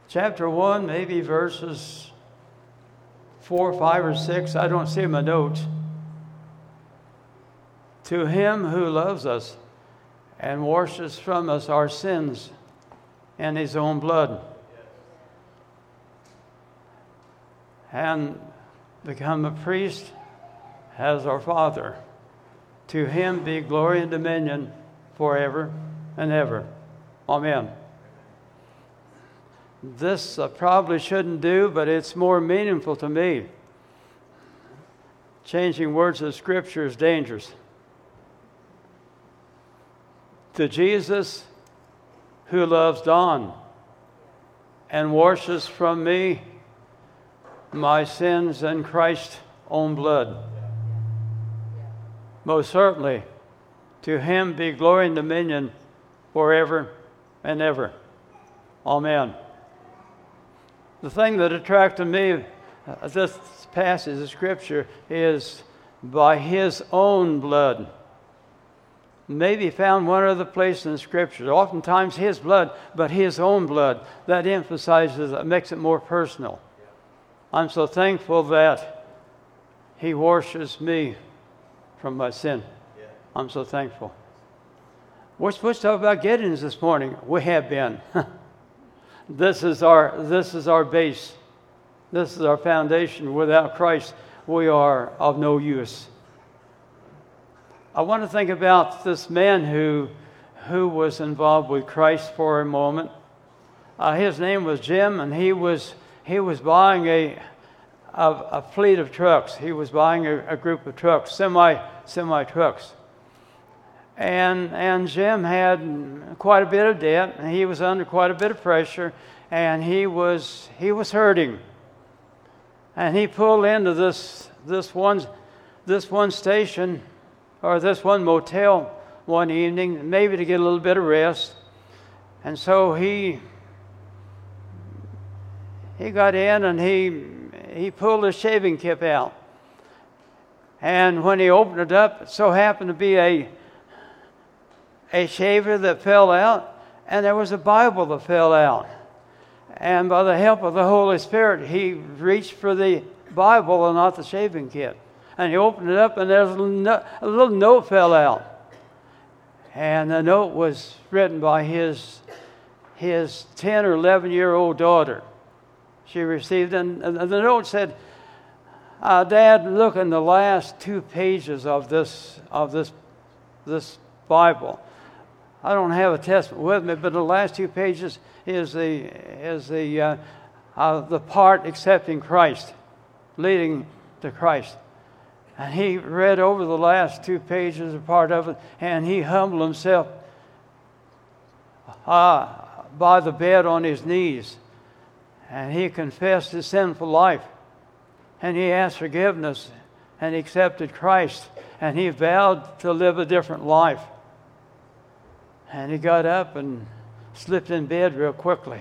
chapter 1, maybe verses 4, 5, or 6. I don't see my notes. To him who loves us and washes from us our sins in his own blood, and become a priest as our Father. To him be glory and dominion forever and ever. Amen. This I probably shouldn't do, but it's more meaningful to me. Changing words of Scripture is dangerous. To Jesus, who loves Don and washes from me my sins in Christ's own blood. Most certainly, to him be glory and dominion forever and ever. Amen. The thing that attracted me this passage of Scripture is by his own blood. Maybe found one other place in the Scripture. Oftentimes his blood, but his own blood. That emphasizes it, makes it more personal. I'm so thankful that he washes me from my sin. I'm so thankful. We're supposed to talk about Gideons this morning. We have been. This is our base. This is our foundation. Without Christ, we are of no use. I want to think about this man who was involved with Christ for a moment. His name was Jim, and he was buying a fleet of trucks. He was buying a group of trucks, semi trucks. And Jim had quite a bit of debt, and he was under quite a bit of pressure, and he was hurting. And he pulled into this one station, or this one motel one evening, maybe to get a little bit of rest. And so he got in and he pulled his shaving kit out. And when he opened it up, it so happened to be a shaver that fell out, and there was a Bible that fell out. And by the help of the Holy Spirit, he reached for the Bible and not the shaving kit. And he opened it up, and there's a little note fell out. And the note was written by his 10 or 11-year-old daughter. She received it, and the note said, Dad, look in the last 2 pages of this Bible. I don't have a testament with me, but the last 2 pages is the part accepting Christ, leading to Christ. And he read over the last 2 pages, a part of it, and he humbled himself by the bed on his knees. And he confessed his sinful life. And he asked forgiveness, and he accepted Christ. And he vowed to live a different life. And he got up and slipped in bed real quickly.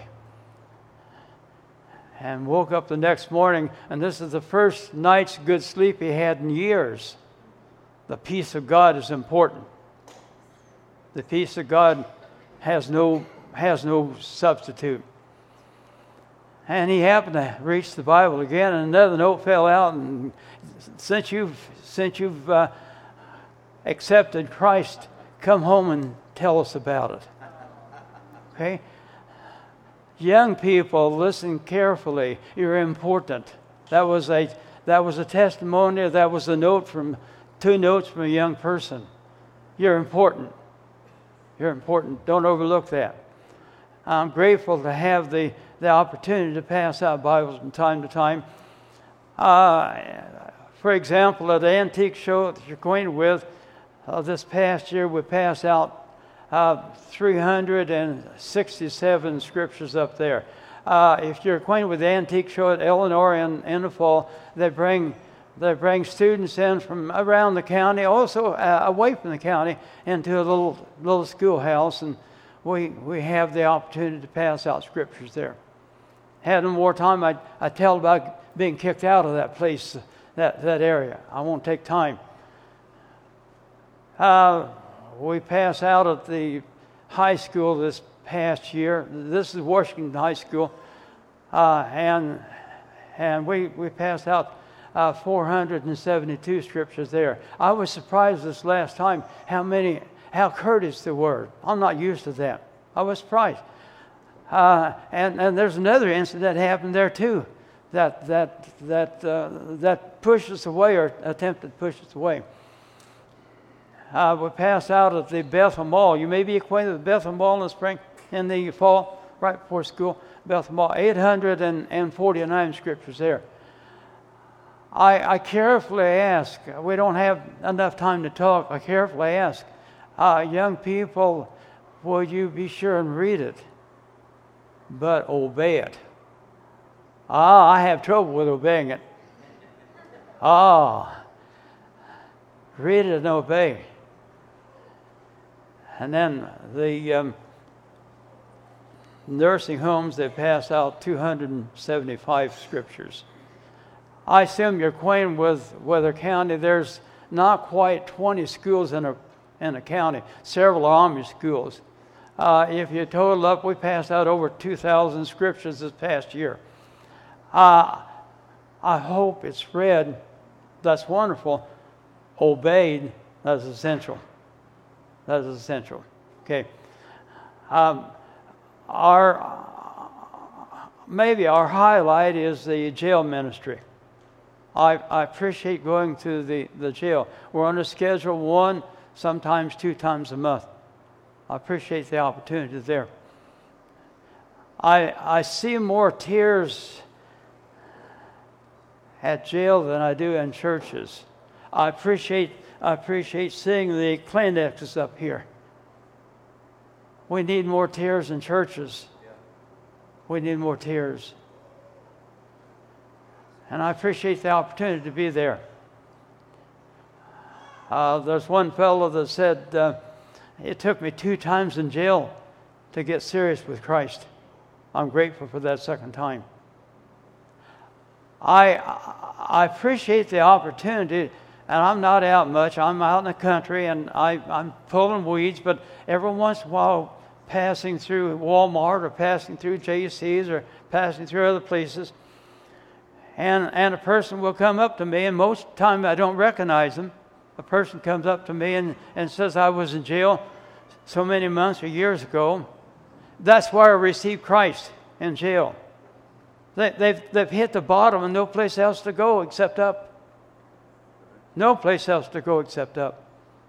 And woke up the next morning, and this is the first night's good sleep he had in years. The peace of God is important. The peace of God has no substitute. And he happened to reach the Bible again, and another note fell out. And since you've accepted Christ, come home and tell us about it. Okay. Young people, listen carefully. You're important. That was a testimony. That was a note from 2 notes from a young person. You're important. You're important. Don't overlook that. I'm grateful to have the opportunity to pass out Bibles from time to time. For example, at the antique show that you're acquainted with, this past year we passed out 367 scriptures up there. If you're acquainted with the antique show at Eleanor in the fall, they bring students in from around the county, also away from the county, into a little schoolhouse, and we have the opportunity to pass out scriptures there. Had no more time, I tell about being kicked out of that place, that area. I won't take time. We pass out at the high school this past year. This is Washington High School. and we passed out 472 scriptures there. I was surprised this last time how courteous they were. I'm not used to that. I was surprised. And there's another incident that happened there too, that pushed us away or attempted to push us away. We passed out at the Bethel Mall. You may be acquainted with Bethel Mall in the fall, right before school. Bethel Mall, 849 scriptures there. I carefully ask, we don't have enough time to talk, I carefully ask, young people, will you be sure and read it, but obey it? I have trouble with obeying it. Read it and obey. And then the nursing homes, they pass out 275 scriptures. I assume you're acquainted with Weather County. There's not quite 20 schools in a county, several Amish schools. If you total up, we passed out over 2,000 scriptures this past year. I hope it's read. That's wonderful. Obeyed. That's essential. That is essential. Okay. Maybe our highlight is the jail ministry. I appreciate going to the jail. We're on a schedule 1, sometimes 2 times a month. I appreciate the opportunity there. I see more tears at jail than I do in churches. I appreciate seeing the Kleenexes up here. We need more tears in churches. We need more tears. And I appreciate the opportunity to be there. There's one fellow that said, it took me 2 times in jail to get serious with Christ. I'm grateful for that second time. I appreciate the opportunity, and I'm not out much. I'm out in the country, and I'm pulling weeds, but every once in a while, passing through Walmart or passing through JC's or passing through other places, and a person will come up to me, and most of the time I don't recognize them. A person comes up to me and says, I was in jail so many months or years ago. That's why I received Christ, in jail. They've hit the bottom and no place else to go except up. No place else to go except up.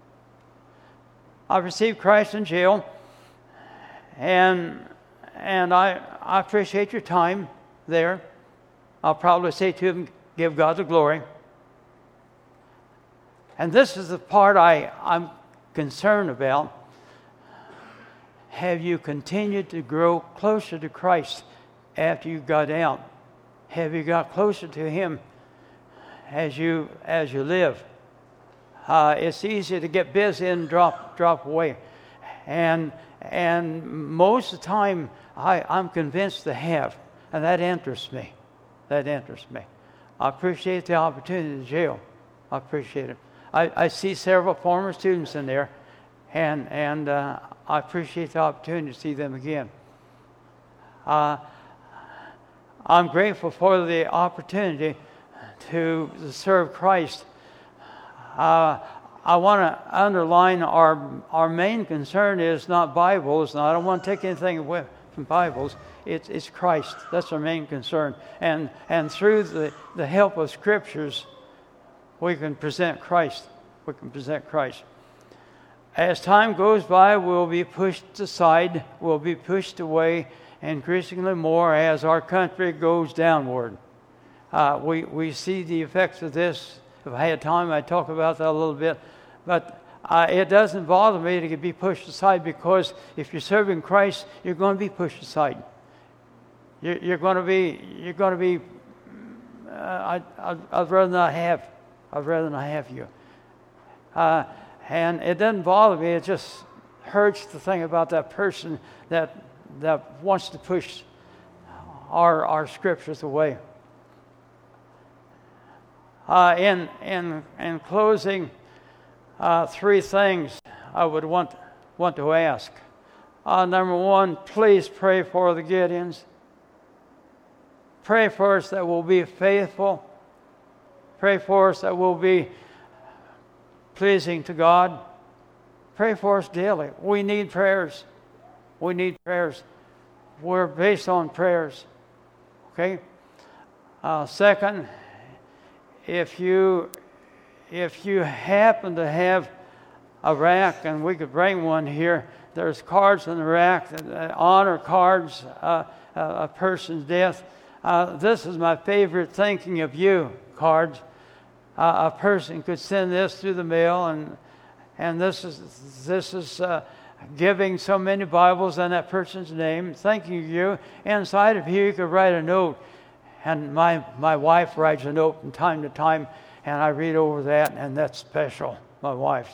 I received Christ in jail, and I appreciate your time there. I'll probably say to him, give God the glory. And this is the part I'm concerned about. Have you continued to grow closer to Christ after you got out? Have you got closer to Him as you live? It's easy to get busy and drop away. And most of the time, I'm convinced to have. And that interests me. That interests me. I appreciate the opportunity in jail. I appreciate it. I see several former students in there, and I appreciate the opportunity to see them again. I'm grateful for the opportunity to serve Christ. I want to underline our main concern is not Bibles. Now, I don't want to take anything away from Bibles. It's Christ. That's our main concern. And through the help of Scriptures, we can present Christ. We can present Christ. As time goes by, we'll be pushed aside. We'll be pushed away increasingly more as our country goes downward. We see the effects of this. If I had time, I'd talk about that a little bit. But it doesn't bother me to be pushed aside, because if you're serving Christ, you're going to be pushed aside. You're going to be. I'd rather not have. I'd rather not have you. And it doesn't bother me. It just hurts to think about that person that wants to push our scriptures away. In closing, 3 things I would want to ask. Number 1, please pray for the Gideons. pray for us that we'll be faithful. Pray for us that we'll be pleasing to God. Pray for us daily. We need prayers. We need prayers. We're based on prayers. Okay? Second, if you happen to have a rack, and we could bring one here, there's cards in the rack, honor cards, a person's death. This is my favorite thinking of you cards. A person could send this through the mail, and this is giving so many Bibles in that person's name, thanking you. Inside of here, you could write a note, and my wife writes a note from time to time, and I read over that, and that's special. My wife's.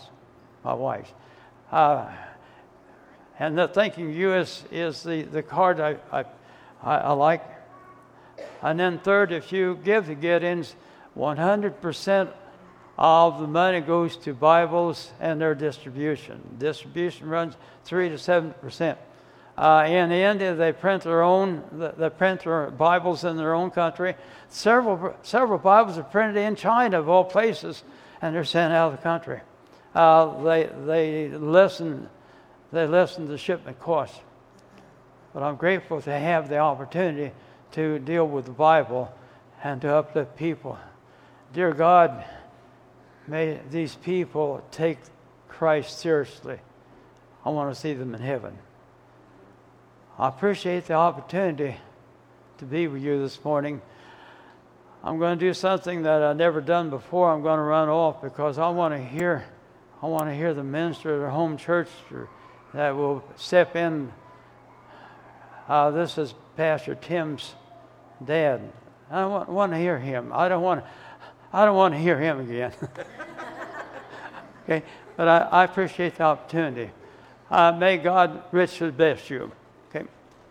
And the thanking you is the card I like. And then third, if you give to Gideon's, 100% of the money goes to Bibles and their distribution. Distribution runs 3 to 7%. In India, they print their Bibles in their own country. Several Bibles are printed in China, of all places, and they're sent out of the country. They lessen the shipment costs. But I'm grateful to have the opportunity to deal with the Bible and to uplift people. Dear God, may these people take Christ seriously. I want to see them in heaven. I appreciate the opportunity to be with you this morning. I'm going to do something that I've never done before. I'm going to run off because I want to hear the minister at our home church that will step in. This is Pastor Tim's dad. I want to hear him. I don't want to hear him again. Okay, but I appreciate the opportunity. May God richly bless you. Okay.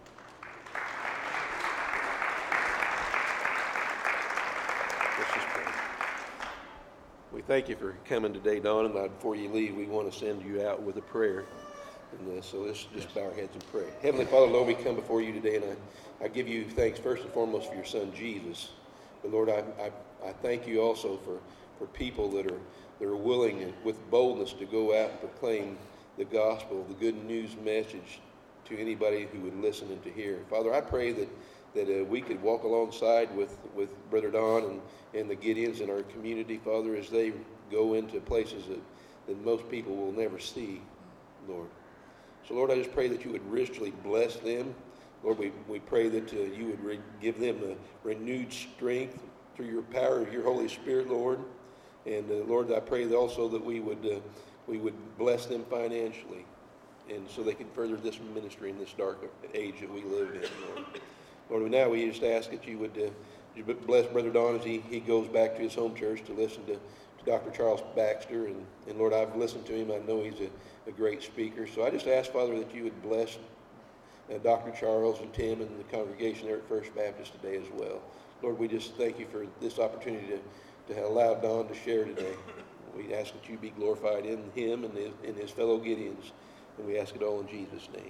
Let's just pray. We thank you for coming today, Don, and before you leave, we want to send you out with a prayer. And so let's just bow our heads and pray. Heavenly Father, Lord, we come before you today, and I give you thanks first and foremost for your son, Jesus. But Lord, I thank you also for people that are willing and with boldness to go out and proclaim the gospel, the good news message to anybody who would listen and to hear. Father, I pray that we could walk alongside with Brother Don and the Gideons in our community, Father, as they go into places that most people will never see, Lord. So, Lord, I just pray that you would richly bless them. Lord, we pray that you would give them a renewed strength through your power of your Holy Spirit, Lord. And, Lord, I pray that also that we would bless them financially, and so they can further this ministry in this dark age that we live in, Lord. Lord, now we just ask that you would bless Brother Don as he goes back to his home church to listen to Dr. Charles Baxter. And Lord, I've listened to him. I know he's a great speaker. So I just ask, Father, that you would bless Dr. Charles and Tim and the congregation there at First Baptist today as well. Lord, we just thank you for this opportunity to allow Don to share today. We ask that you be glorified in him and in his fellow Gideons. And we ask it all in Jesus' name.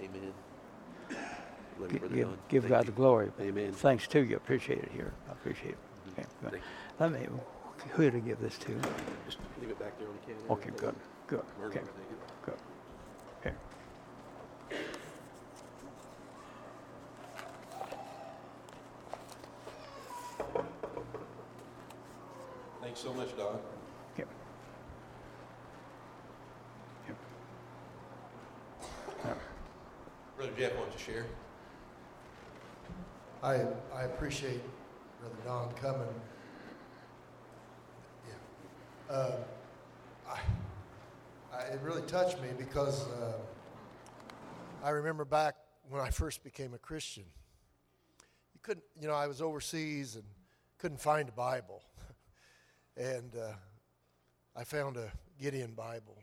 Amen. Give God the glory. Amen. Thanks to you. Appreciate it here. I appreciate it. Okay, who to give this to? Just leave it back there on the counter. Okay, good. Okay, good. Okay. Thanks so much, Don. Okay. Brother Jeff wants to share. I appreciate Brother Don coming. Yeah. It really touched me because I remember back when I first became a Christian. I was overseas and couldn't find a Bible. And I found a Gideon Bible.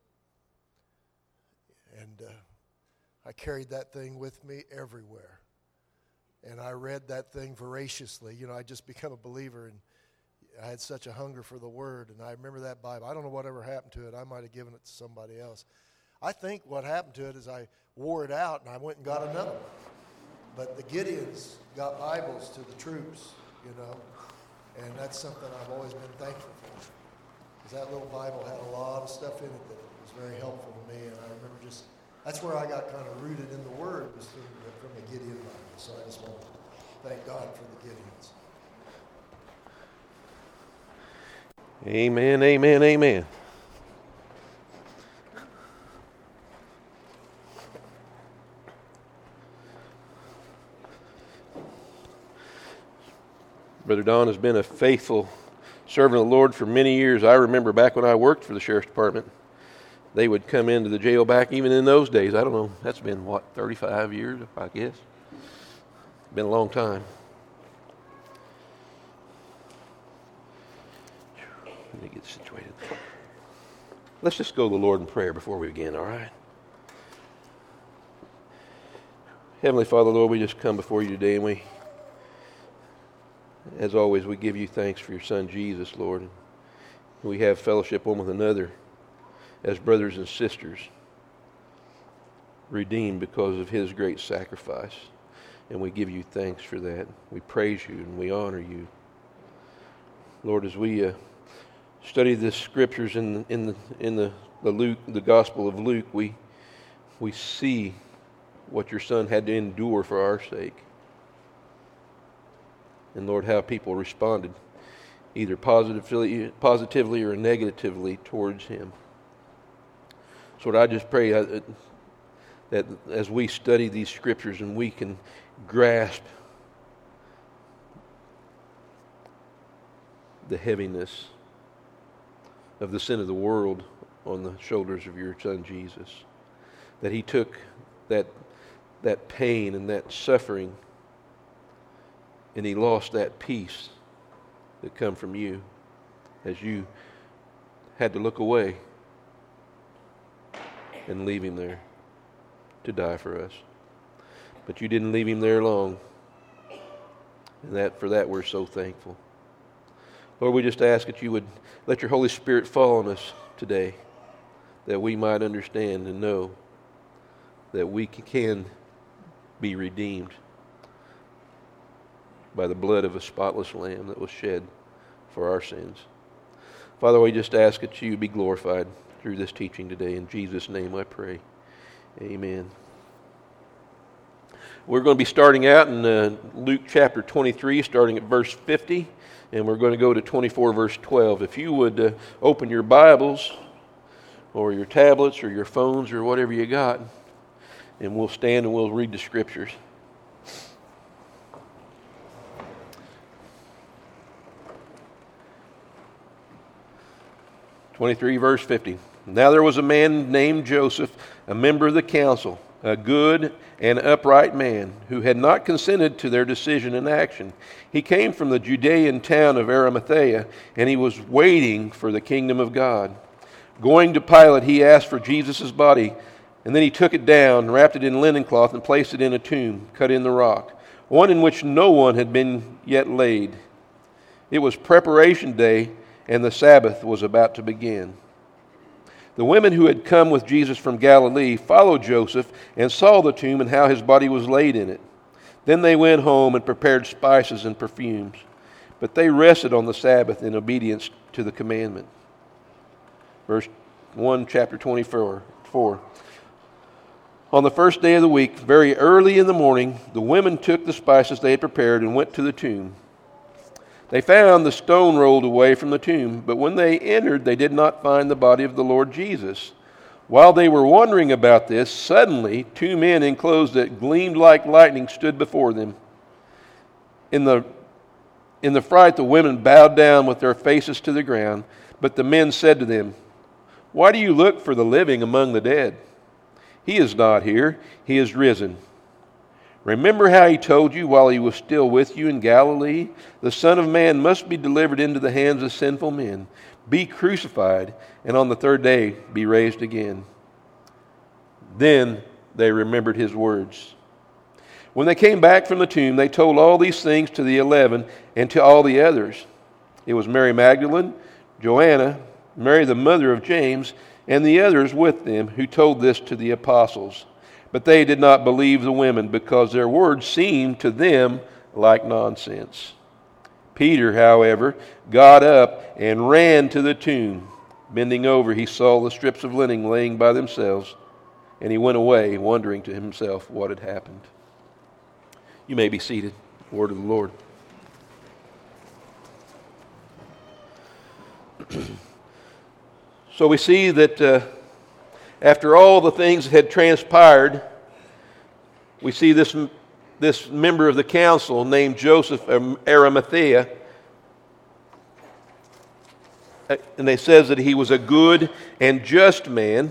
And I carried that thing with me everywhere. And I read that thing voraciously. I just become a believer, and I had such a hunger for the Word. And I remember that Bible. I don't know whatever happened to it. I might have given it to somebody else. I think what happened to it is I wore it out, and I went and got another one. But the Gideons got Bibles to the troops, you know, and that's something I've always been thankful for. Because that little Bible had a lot of stuff in it that was very helpful to me, and I remember that's where I got kind of rooted in the Word, was from the Gideon Bible. So I just want to thank God for the Gideons. Amen, amen, amen. Brother Don has been a faithful servant of the Lord for many years. I remember back when I worked for the Sheriff's Department, they would come into the jail back even in those days. I don't know, that's been, 35 years, I guess. Been a long time. Let me get situated. Let's just go to the Lord in prayer before we begin, all right? Heavenly Father, Lord, we just come before you today, and we, as always, we give you thanks for your Son, Jesus, Lord. We have fellowship one with another as brothers and sisters, redeemed because of his great sacrifice. And we give you thanks for that. We praise you and we honor you. Lord, as we study the scriptures in the Gospel of Luke, we see what your Son had to endure for our sake. And Lord, how people responded, either positively or negatively towards him. So Lord, I just pray that as we study these scriptures and we can grasp the heaviness of the sin of the world on the shoulders of your Son Jesus, that he took that pain and that suffering, and he lost that peace that come from you as you had to look away and leave him there to die for us. But you didn't leave him there long. And for that we're so thankful. Lord, we just ask that you would let your Holy Spirit fall on us today, that we might understand and know that we can be redeemed by the blood of a spotless lamb that was shed for our sins. Father, we just ask that you be glorified through this teaching today. In Jesus' name I pray. Amen. We're going to be starting out in Luke chapter 23, starting at verse 50, and we're going to go to 24, verse 12. If you would open your Bibles or your tablets or your phones or whatever you got, and we'll stand and we'll read the scriptures. Verse 50. Now there was a man named Joseph, a member of the council, a good and upright man, who had not consented to their decision and action. He came from the Judean town of Arimathea, and he was waiting for the kingdom of God. Going to Pilate, he asked for Jesus' body, and then he took it down, wrapped it in linen cloth, and placed it in a tomb cut in the rock, one in which no one had been yet laid. It was preparation day, and the Sabbath was about to begin. The women who had come with Jesus from Galilee followed Joseph and saw the tomb and how his body was laid in it. Then they went home and prepared spices and perfumes. But they rested on the Sabbath in obedience to the commandment. Verse 1, chapter 24. On the first day of the week, very early in the morning, the women took the spices they had prepared and went to the tomb. They found the stone rolled away from the tomb, but when they entered, they did not find the body of the Lord Jesus. While they were wondering about this, suddenly 2 men in clothes that gleamed like lightning stood before them. In the fright, the women bowed down with their faces to the ground, but the men said to them, "Why do you look for the living among the dead? He is not here, he is risen. Remember how he told you while he was still with you in Galilee? The Son of Man must be delivered into the hands of sinful men, be crucified, and on the third day be raised again." Then they remembered his words. When they came back from the tomb, they told all these things to the 11 and to all the others. It was Mary Magdalene, Joanna, Mary the mother of James, and the others with them who told this to the apostles. But they did not believe the women, because their words seemed to them like nonsense. Peter, however, got up and ran to the tomb. Bending over, he saw the strips of linen laying by themselves, and he went away, wondering to himself what had happened. You may be seated. Word of the Lord. So we see that after all the things that had transpired, we see this member of the council named Joseph of Arimathea, and it says that he was a good and just man.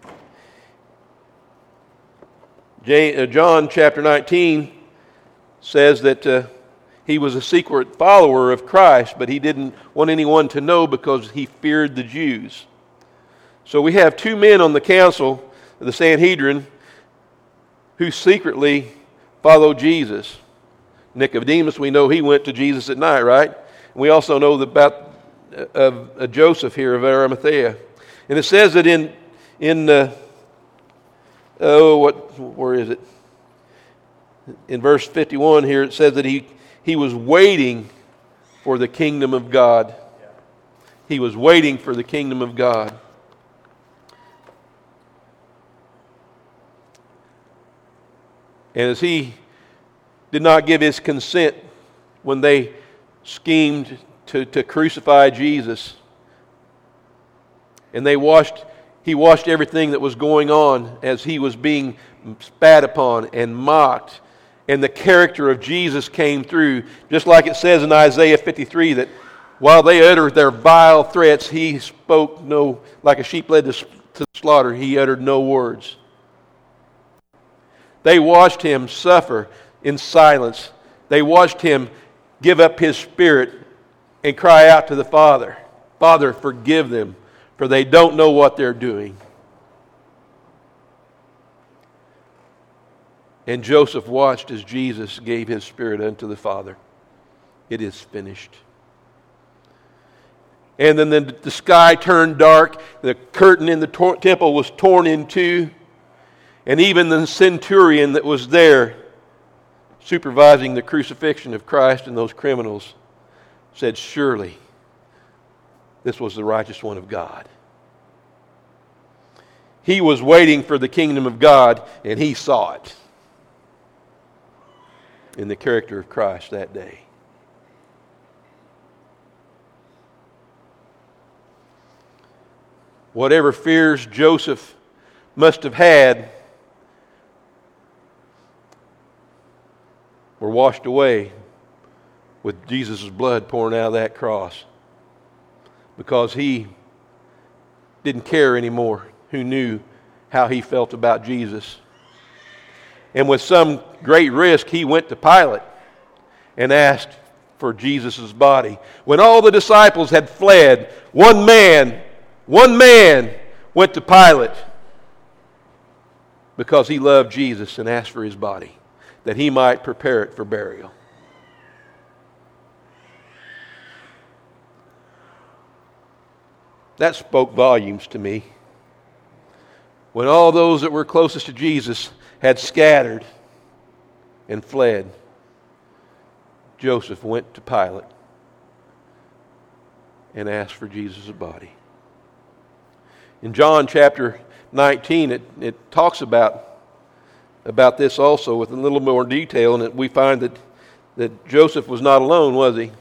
John chapter 19 says that he was a secret follower of Christ, but he didn't want anyone to know because he feared the Jews. So we have two men on the council of the Sanhedrin who secretly followed Jesus. Nicodemus, we know he went to Jesus at night, right? And we also know about Joseph here of Arimathea. And it says that where is it? In verse 51 here, it says that he was waiting for the kingdom of God. He was waiting for the kingdom of God. And as he did not give his consent when they schemed to crucify Jesus, and he watched everything that was going on as he was being spat upon and mocked, and the character of Jesus came through, just like it says in Isaiah 53 that while they uttered their vile threats, he spoke no, like a sheep led to the slaughter, he uttered no words. They watched him suffer in silence. They watched him give up his spirit and cry out to the Father, "Father, forgive them, for they don't know what they're doing." And Joseph watched as Jesus gave his spirit unto the Father. It is finished. And then the sky turned dark. The curtain in the temple was torn in two. And even the centurion that was there supervising the crucifixion of Christ and those criminals said, "Surely this was the righteous one of God." He was waiting for the kingdom of God, and he saw it in the character of Christ that day. Whatever fears Joseph must have had were washed away with Jesus' blood pouring out of that cross, because he didn't care anymore. Who knew how he felt about Jesus? And with some great risk, he went to Pilate and asked for Jesus' body. When all the disciples had fled, one man went to Pilate because he loved Jesus and asked for his body, that he might prepare it for burial. That spoke volumes to me. When all those that were closest to Jesus had scattered and fled, Joseph went to Pilate and asked for Jesus' body. In John chapter 19, it talks about this also with a little more detail, and we find that Joseph was not alone, was he?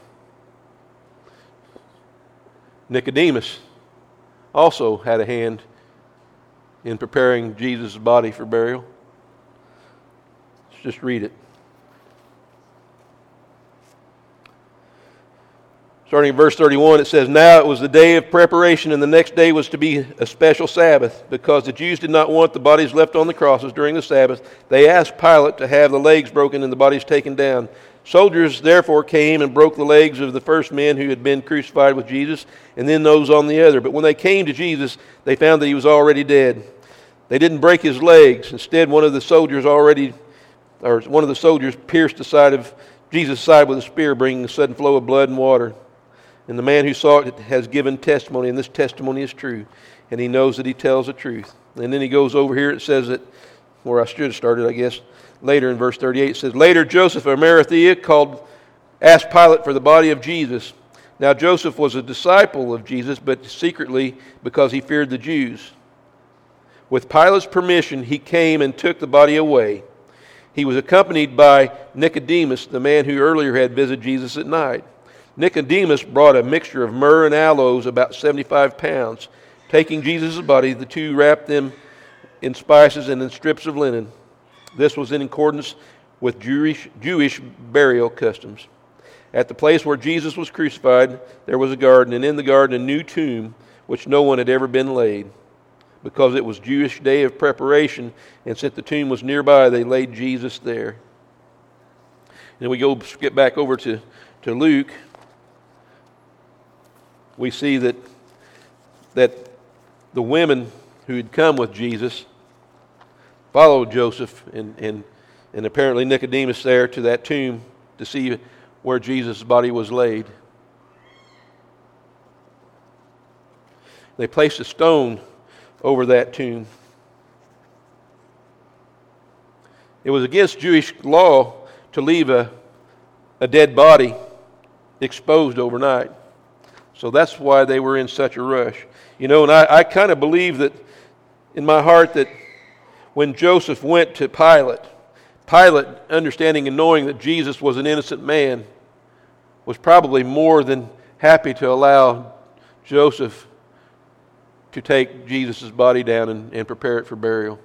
Nicodemus also had a hand in preparing Jesus' body for burial. Let's just read it. Starting in verse 31, it says, "Now it was the day of preparation, and the next day was to be a special Sabbath. Because the Jews did not want the bodies left on the crosses during the Sabbath, they asked Pilate to have the legs broken and the bodies taken down. Soldiers therefore came and broke the legs of the first men who had been crucified with Jesus, and then those on the other. But when they came to Jesus, they found that he was already dead. They didn't break his legs. Instead, one of the soldiers pierced the side of Jesus' side with a spear, bringing a sudden flow of blood and water. And the man who saw it has given testimony, and this testimony is true. And he knows that he tells the truth." And then he goes over here, it says that where I should have started, I guess, later in verse 38. It says, Later Joseph of Arimathea asked Pilate for the body of Jesus. Now Joseph was a disciple of Jesus, but secretly because he feared the Jews. With Pilate's permission, he came and took the body away. He was accompanied by Nicodemus, the man who earlier had visited Jesus at night. Nicodemus brought a mixture of myrrh and aloes, about 75 pounds. Taking Jesus' body, the two wrapped them in spices and in strips of linen. This was in accordance with Jewish burial customs. At the place where Jesus was crucified, there was a garden, and in the garden a new tomb, which no one had ever been laid. Because it was Jewish day of preparation, and since the tomb was nearby, they laid Jesus there. And we skip back over to Luke. We see that the women who had come with Jesus followed Joseph and apparently Nicodemus there to that tomb to see where Jesus' body was laid. They placed a stone over that tomb. It was against Jewish law to leave a dead body exposed overnight. So that's why they were in such a rush. You know, and I kind of believe that in my heart that when Joseph went to Pilate, understanding and knowing that Jesus was an innocent man, was probably more than happy to allow Joseph to take Jesus' body down and prepare it for burial.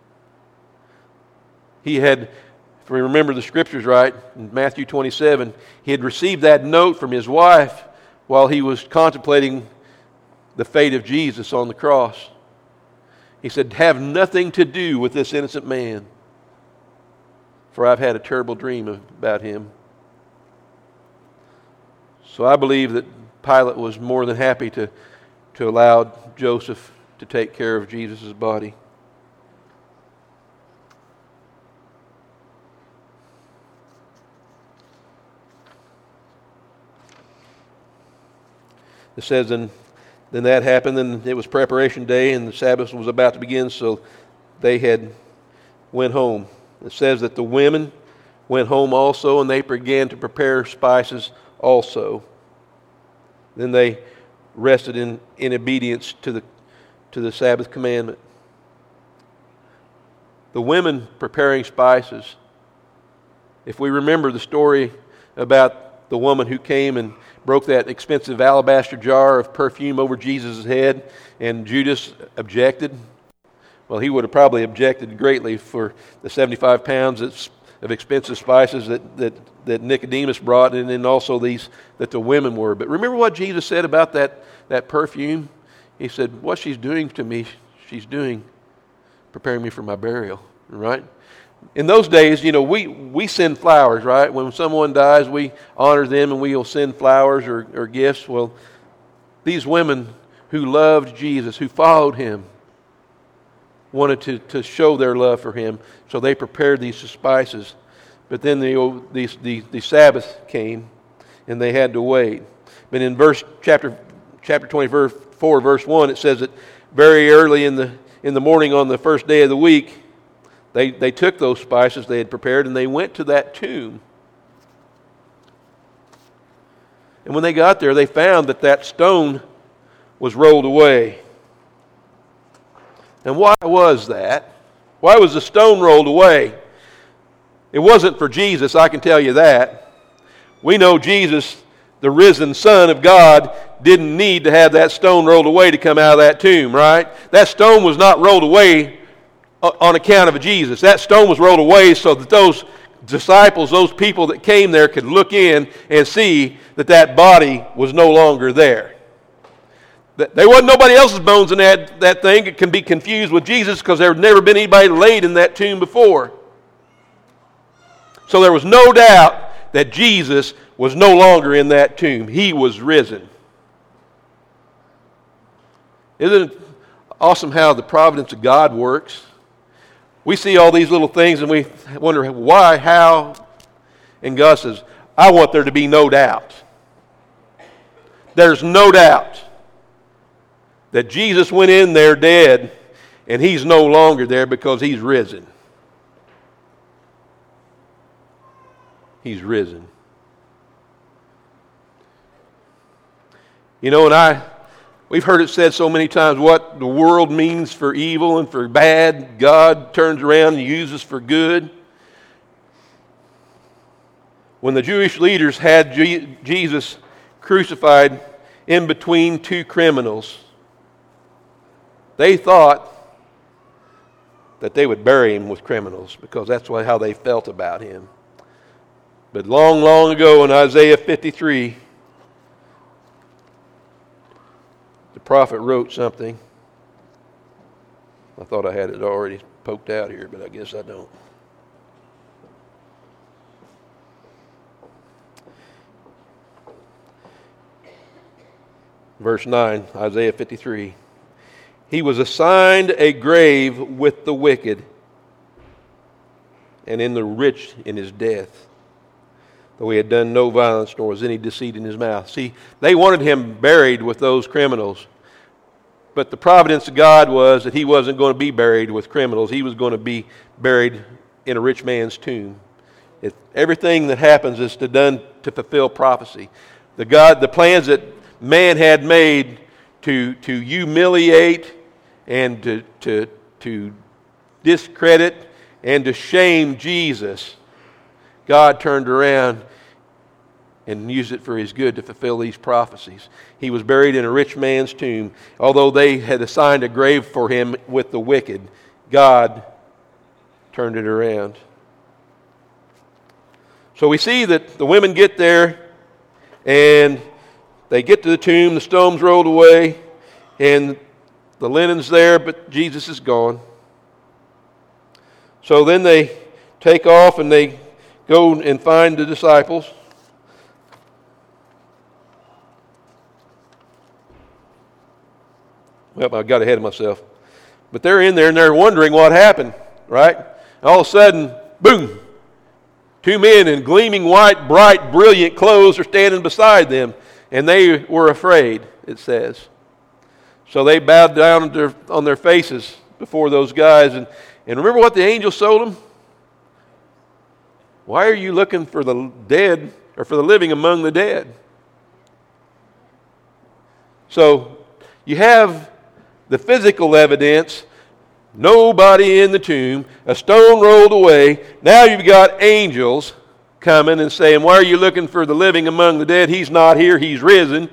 He had, if we remember the scriptures right, in Matthew 27, he had received that note from his wife while he was contemplating the fate of Jesus on the cross. He said, have nothing to do with this innocent man, for I've had a terrible dream about him. So I believe that Pilate was more than happy to allow Joseph to take care of Jesus' body. It says, then that happened, and it was preparation day, and the Sabbath was about to begin, so they went home. It says that the women went home also, and they began to prepare spices also. Then they rested in obedience to the Sabbath commandment. The women preparing spices. If we remember the story about the woman who came and broke that expensive alabaster jar of perfume over Jesus' head, and Judas objected. Well, he would have probably objected greatly for the 75 pounds of expensive spices that Nicodemus brought, and then also these that the women were. But remember what Jesus said about that perfume? He said, what she's doing to me, she's doing preparing me for my burial, right? In those days, you know, we send flowers, right? When someone dies, we honor them and we'll send flowers or gifts. Well, these women who loved Jesus, who followed him, wanted to show their love for him, so they prepared these spices. But then the Sabbath came, and they had to wait. But in chapter 24, verse 1, it says that very early in the morning on the first day of the week, they took those spices they had prepared and they went to that tomb. And when they got there, they found that stone was rolled away. And why was that? Why was the stone rolled away? It wasn't for Jesus, I can tell you that. We know Jesus, the risen Son of God, didn't need to have that stone rolled away to come out of that tomb, right? That stone was not rolled away on account of Jesus. That stone was rolled away so that those disciples, those people that came there, could look in and see that body was no longer there. There wasn't nobody else's bones in that thing. It can be confused with Jesus because there had never been anybody laid in that tomb before. So there was no doubt that Jesus was no longer in that tomb. He was risen. Isn't it awesome how the providence of God works? We see all these little things and we wonder why, how, and God says, I want there to be no doubt. There's no doubt that Jesus went in there dead and he's no longer there because he's risen. He's risen. You know, and we've heard it said so many times, what the world means for evil and for bad, God turns around and uses for good. When the Jewish leaders had Jesus crucified in between two criminals, they thought that they would bury him with criminals because that's how they felt about him. But long, long ago in Isaiah 53, the prophet wrote something. I thought I had it already poked out here, but I guess I don't. Verse 9, Isaiah 53. He was assigned a grave with the wicked, and in the rich in his death, though he had done no violence, nor was any deceit in his mouth. See, they wanted him buried with those criminals, but the providence of God was that he wasn't going to be buried with criminals. He was going to be buried in a rich man's tomb. Everything that happens is done to fulfill prophecy. The plans that man had made to humiliate and to discredit and to shame Jesus, God turned around and used it for his good to fulfill these prophecies. He was buried in a rich man's tomb. Although they had assigned a grave for him with the wicked, God turned it around. So we see that the women get there and they get to the tomb, the stone's rolled away, and the linen's there, but Jesus is gone. So then they take off and they go and find the disciples. Well, I got ahead of myself. But they're in there and they're wondering what happened, right? All of a sudden, boom! 2 men in gleaming white, bright, brilliant clothes are standing beside them. And they were afraid, it says. So they bowed down on their faces before those guys. And remember what the angel told them? Why are you looking for the dead or for the living among the dead? So you have the physical evidence, nobody in the tomb, a stone rolled away. Now you've got angels coming and saying, why are you looking for the living among the dead? He's not here, he's risen.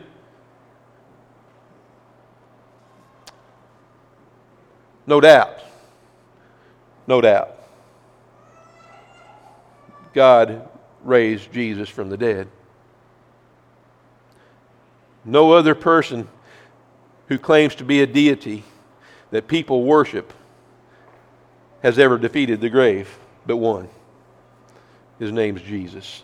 No doubt. No doubt. God raised Jesus from the dead. No other person who claims to be a deity that people worship has ever defeated the grave but one. His name's Jesus.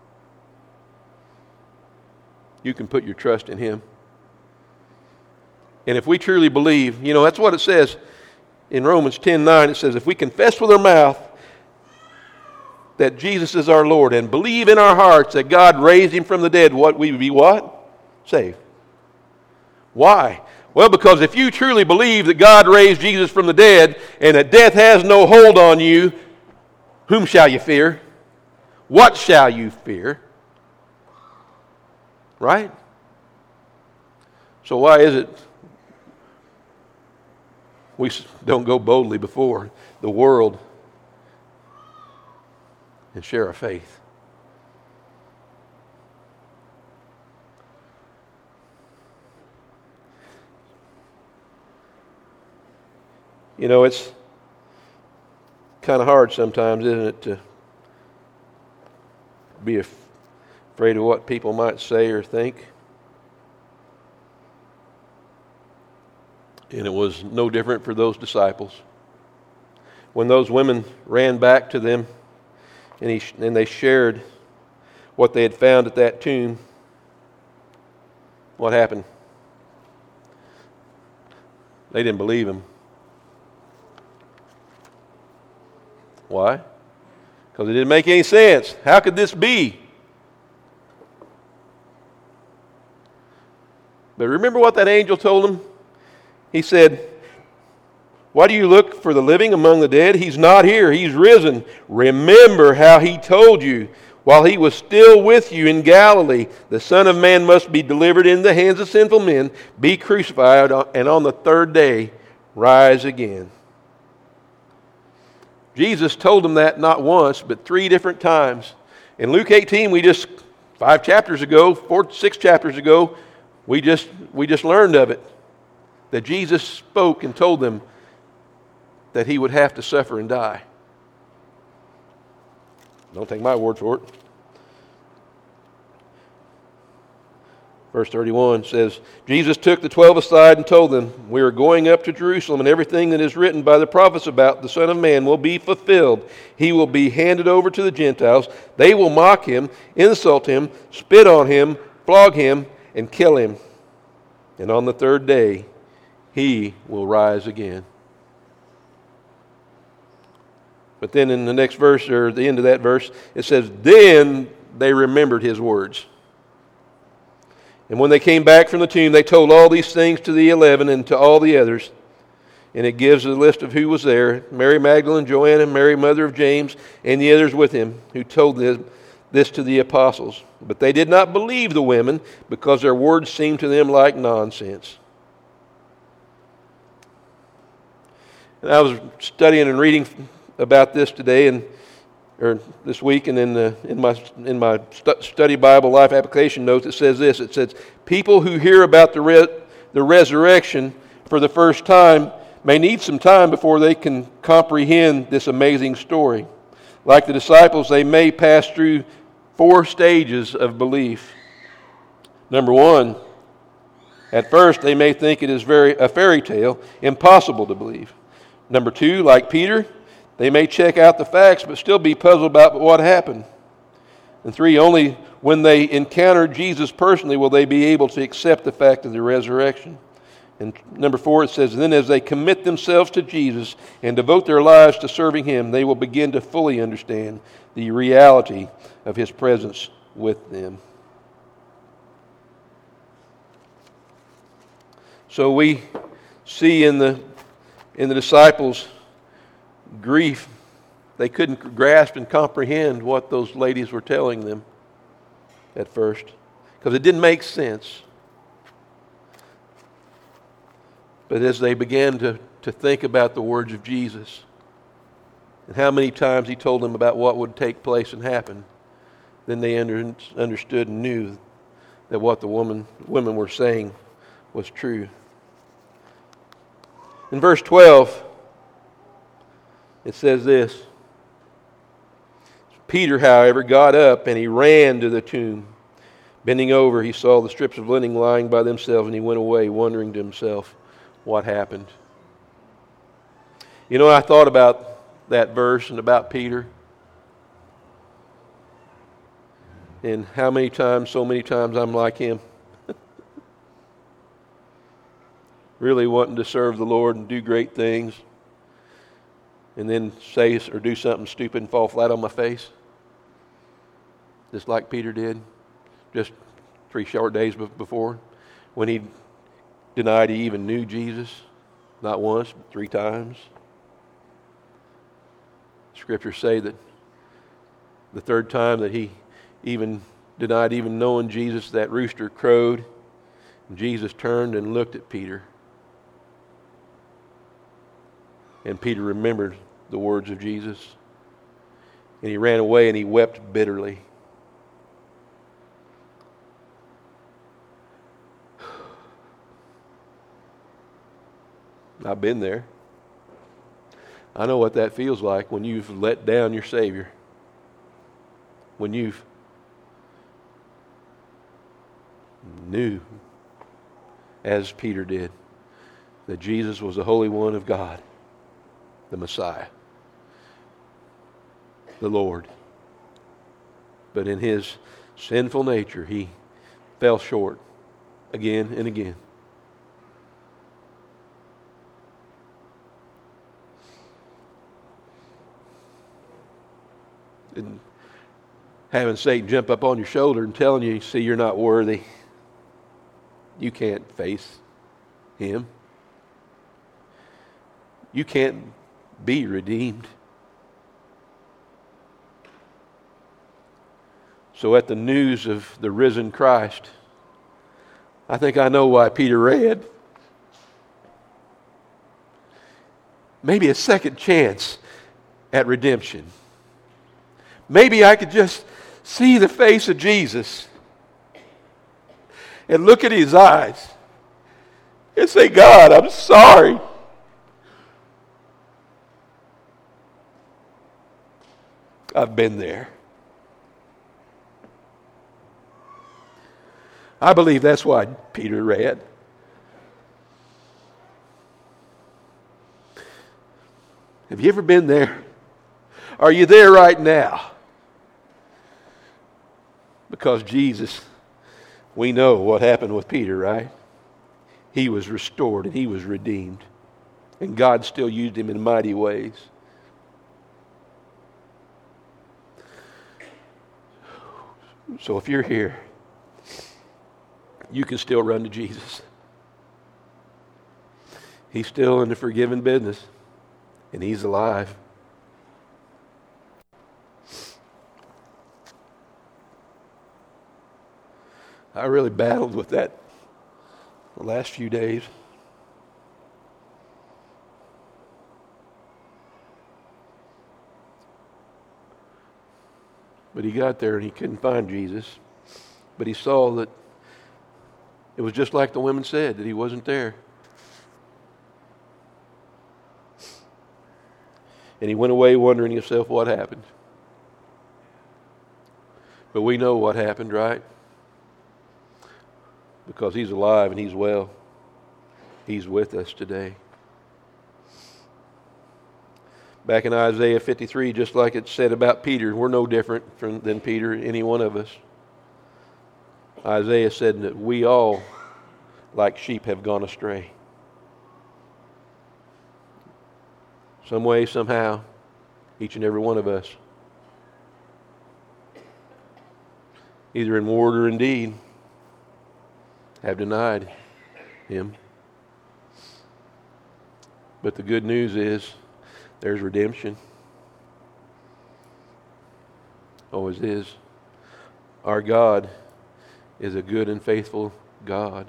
You can put your trust in him. And if we truly believe, that's what it says in Romans 10:9. It says, if we confess with our mouth that Jesus is our Lord and believe in our hearts that God raised him from the dead, we would be what? Saved. Why? Well, because if you truly believe that God raised Jesus from the dead and that death has no hold on you, whom shall you fear? What shall you fear? Right? So why is it we don't go boldly before the world and share our faith? It's kind of hard sometimes, isn't it, to be afraid of what people might say or think. And it was no different for those disciples. When those women ran back to them and they shared what they had found at that tomb, what happened? They didn't believe him. Why? Because it didn't make any sense. How could this be? But remember what that angel told him? He said, why do you look for the living among the dead? He's not here. He's risen. Remember how he told you while he was still with you in Galilee, the Son of Man must be delivered into the hands of sinful men, be crucified, and on the third day rise again. Jesus told them that not once, but 3 different times. In Luke 18, 6 chapters ago, we just learned of it. That Jesus spoke and told them that he would have to suffer and die. Don't take my word for it. Verse 31 says, Jesus took the 12 aside and told them, we are going up to Jerusalem, and everything that is written by the prophets about the Son of Man will be fulfilled. He will be handed over to the Gentiles. They will mock him, insult him, spit on him, flog him, and kill him. And on the third day, he will rise again. But then in the next verse, or at the end of that verse, it says, then they remembered his words. And when they came back from the tomb, they told all these things to the 11 and to all the others. And it gives a list of who was there: Mary Magdalene, Joanna, Mary, mother of James, and the others with him, who told this to the apostles. But they did not believe the women, because their words seemed to them like nonsense. And I was studying and reading about this today, or this week, and in my study Bible life application notes, it says this. It says, people who hear about the resurrection for the first time may need some time before they can comprehend this amazing story. Like the disciples, they may pass through 4 stages of belief. Number 1, at first they may think it is a fairy tale, impossible to believe. Number 2, like Peter, they may check out the facts but still be puzzled about what happened. And 3, only when they encounter Jesus personally will they be able to accept the fact of the resurrection. And number 4, it says, then as they commit themselves to Jesus and devote their lives to serving him, they will begin to fully understand the reality of his presence with them. So we see in the disciples' grief, they couldn't grasp and comprehend what those ladies were telling them at first, because it didn't make sense. But as they began to think about the words of Jesus and how many times he told them about what would take place and happen, then they understood and knew that what the women were saying was true. In verse 12, it says this: Peter, however, got up and he ran to the tomb. Bending over, he saw the strips of linen lying by themselves, and he went away, wondering to himself what happened. You know, I thought about that verse and about Peter, and how many times, so many times, I'm like him. Really wanting to serve the Lord and do great things, and then say or do something stupid and fall flat on my face, just like Peter did just 3 short days before, when he denied he even knew Jesus, not once, but 3 times. Scriptures say that the 3rd time that he even denied even knowing Jesus, that rooster crowed, and Jesus turned and looked at Peter. And Peter remembered the words of Jesus, and he ran away and he wept bitterly. I've been there. I know what that feels like when you've let down your Savior. When you've knew, as Peter did, that Jesus was the Holy One of God, the Messiah, the Lord. But in his sinful nature, he fell short again and again. And having Satan jump up on your shoulder and telling you, see, you're not worthy. You can't face him. You can't be redeemed. So at the news of the risen Christ, I think I know why Peter read. Maybe a second chance at redemption. Maybe I could just see the face of Jesus and look at his eyes and say, God, I'm sorry. I've been there. I believe that's why Peter read. Have you ever been there? Are you there right now? Because Jesus, we know what happened with Peter, right? He was restored and he was redeemed. And God still used him in mighty ways. So if you're here, you can still run to Jesus. He's still in the forgiving business, and he's alive. I really battled with that the last few days. But he got there and he couldn't find Jesus. But he saw that it was just like the women said, that he wasn't there. And he went away wondering himself what happened. But we know what happened, right? Because he's alive and he's well. He's with us today. Back in Isaiah 53, just like it said about Peter, we're no different than Peter, any one of us. Isaiah said that we all, like sheep, have gone astray. Some way, somehow, each and every one of us, either in word or in deed, have denied him. But the good news is there's redemption. Always is. Our God is a good and faithful God.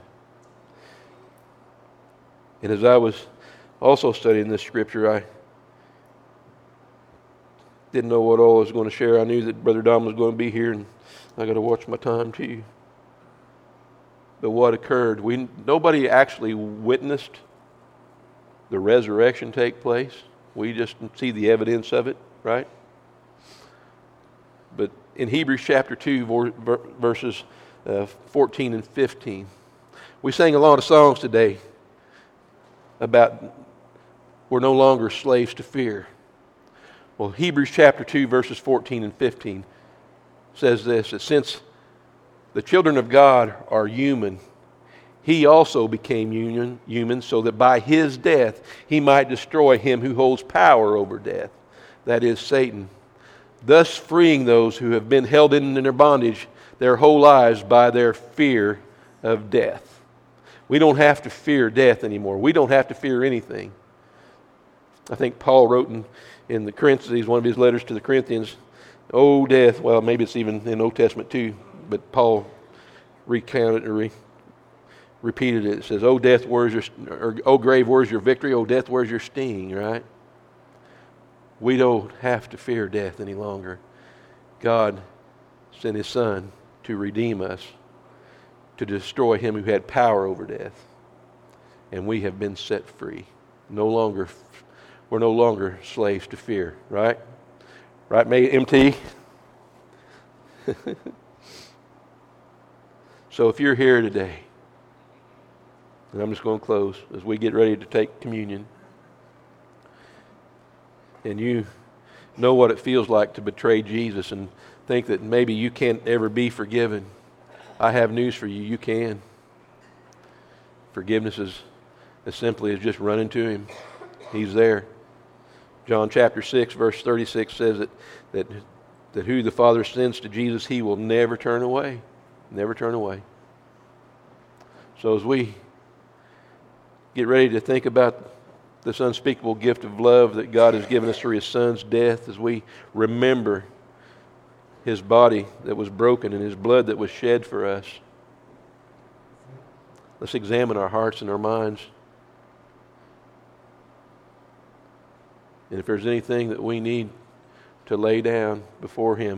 And as I was also studying this scripture, I didn't know what all I was going to share. I knew that Brother Dom was going to be here, and I got to watch my time too. But what occurred? Nobody actually witnessed the resurrection take place. We just see the evidence of it, right? But in Hebrews chapter 2, verses 14 and 15, we sang a lot of songs today about we're no longer slaves to fear. Well, Hebrews chapter 2, verses 14 and 15 says this, that since the children of God are human, he also became human so that by his death he might destroy him who holds power over death, that is Satan, thus freeing those who have been held in their bondage their whole lives by their fear of death. We don't have to fear death anymore. We don't have to fear anything. I think Paul wrote in the Corinthians, one of his letters to the Corinthians, "O death," well, maybe it's even in the Old Testament too, but Paul recounted or repeated it. It says, "O death, where's your, or O grave, where's your victory? O death, where's your sting?" Right? We don't have to fear death any longer. God sent his Son to redeem us, to destroy him who had power over death. And we have been set free. We're no longer slaves to fear, right? Right, MT? So if you're here today, and I'm just going to close as we get ready to take communion, and you know what it feels like to betray Jesus and think that maybe you can't ever be forgiven, I have news for you. You can. Forgiveness is as simply as just running to him. He's there. John chapter 6, verse 36 says that who the Father sends to Jesus, he will never turn away. Never turn away. So as we get ready to think about this unspeakable gift of love that God has given us through his Son's death, as we remember His body that was broken and His blood that was shed for us. Let's examine our hearts and our minds. And if there's anything that we need to lay down before Him,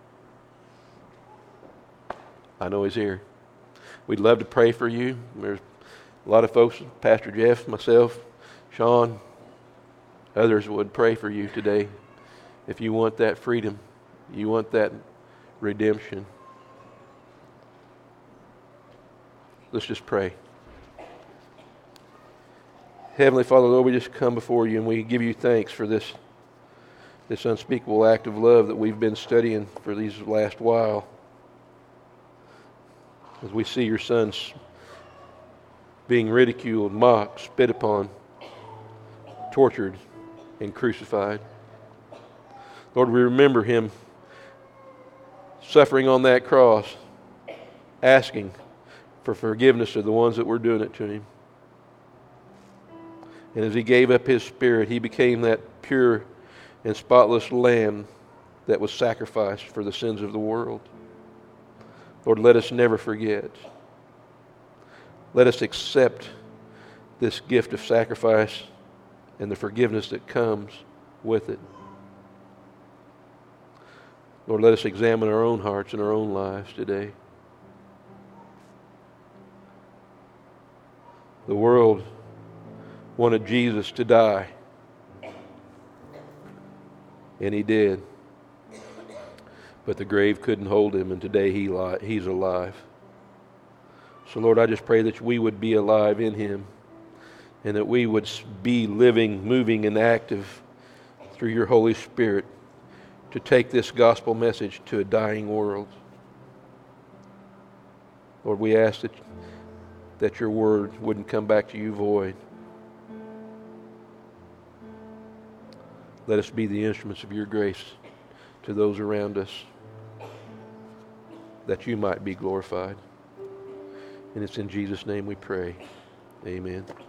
I know He's here. We'd love to pray for you. There's a lot of folks, Pastor Jeff, myself, Sean, others would pray for you today. If you want that freedom, you want that redemption. Let's just pray. Heavenly Father, Lord, we just come before you and we give you thanks for this unspeakable act of love that we've been studying for these last while. As we see your sons being ridiculed, mocked, spit upon, tortured, and crucified. Lord, we remember him suffering on that cross, asking for forgiveness of the ones that were doing it to him. And as he gave up his spirit, he became that pure and spotless lamb that was sacrificed for the sins of the world. Lord, let us never forget. Let us accept this gift of sacrifice and the forgiveness that comes with it. Lord, let us examine our own hearts and our own lives today. The world wanted Jesus to die, and he did. But the grave couldn't hold him, and today he's alive. So, Lord, I just pray that we would be alive in him, and that we would be living, moving, and active through your Holy Spirit to take this gospel message to a dying world. Lord, we ask that your word wouldn't come back to you void. Let us be the instruments of your grace to those around us, that you might be glorified. And it's in Jesus' name we pray. Amen.